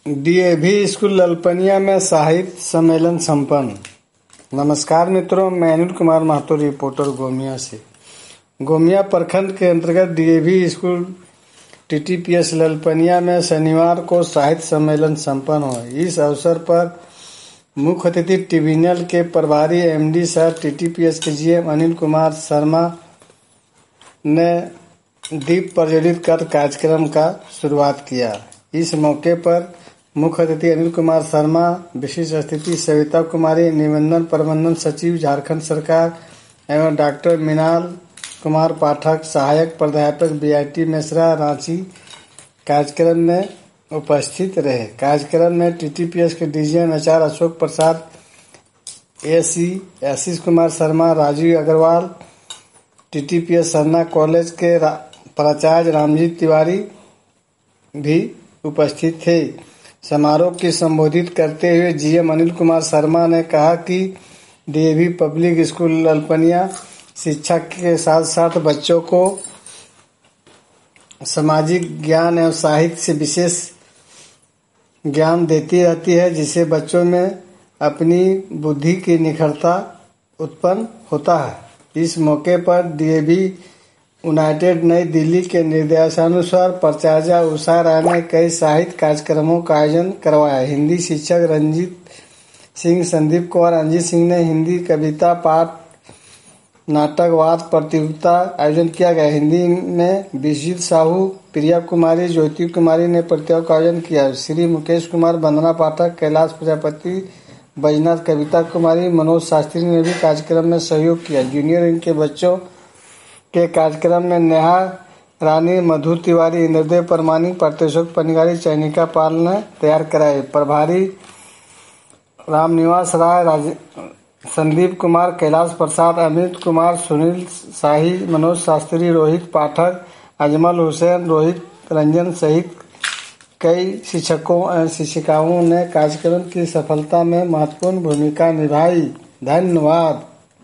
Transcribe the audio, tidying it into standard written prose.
DAV school Lalpania में साहित्य सम्मेलन संपन्न। नमस्कार मित्रों, मैं अनिल कुमार महतो, रिपोर्टर गोमिया से। गोमिया प्रखंड के अंतर्गत डीएवी स्कूल टीटीपीएस ललपनिया में शनिवार को साहित्य सम्मेलन संपन्न हुआ। इस अवसर पर मुख्य अतिथि ट्रिब्यूनल के प्रभारी एमडी सर टीटीपीएस के जीएम अनिल कुमार शर्मा ने दीप प्रज्वलित कर कार्यक्रम का शुरुआत किया। इस मौके पर मुख्य अतिथि अनिल कुमार शर्मा, विशिष्ट अतिथि सविता कुमारी, निबंधन प्रबंधन सचिव झारखंड सरकार एवं डॉक्टर मीनाल कुमार पाठक, सहायक प्राध्यापक बीआईटी मिश्रा, रांची कार्यक्रम में उपस्थित रहे। कार्यक्रम में टीटीपीएस के DGM HR Ashok Prasad, AC Ashish Kumar Sharma, Rajeev Agarwal, TTPS Sarna college के प्राचार्य रामजीत तिवारी भी उपस्थित थे। समारोह को संबोधित करते हुए जीएम अनिल कुमार शर्मा ने कहा कि डीएवी पब्लिक स्कूल ललपनिया शिक्षा के साथ साथ बच्चों को सामाजिक ज्ञान एवं साहित्य से विशेष ज्ञान देती रहती है, जिससे बच्चों में अपनी बुद्धि की निखरता उत्पन्न होता है। इस मौके पर डीएवी यूनाइटेड नई दिल्ली के निर्देशानुसार प्राचार्य उषा राय ने कई साहित्य कार्यक्रमों का आयोजन करवाया। हिंदी शिक्षक रंजीत सिंह, संदीप कुमार, अंजित सिंह ने हिंदी कविता पाठ, नाटक, वाद प्रतियोगिता आयोजन किया गया। हिंदी में विश्वजीत साहू, प्रिया कुमारी, ज्योति कुमारी ने प्रतियोगिता का आयोजन किया। श्री मुकेश कुमार, वंदना पाठक, कैलाश प्रजापति, बैजनाथ, कविता कुमारी, मनोज शास्त्री ने भी कार्यक्रम में सहयोग किया। जूनियर इनके बच्चों के कार्यक्रम में नेहा रानी, मधु तिवारी, इंद्रदेव परमानिक, प्रत्योषक पनिगारी, चैनिका पाल ने तैयार कराए। प्रभारी रामनिवास राय, संदीप कुमार, कैलाश प्रसाद, अमित कुमार, सुनील शाही, मनोज शास्त्री, रोहित पाठक, अजमल हुसैन, रोहित रंजन सहित कई शिक्षकों एवं शिक्षिकाओं ने कार्यक्रम की सफलता में महत्वपूर्ण भूमिका निभाई। धन्यवाद।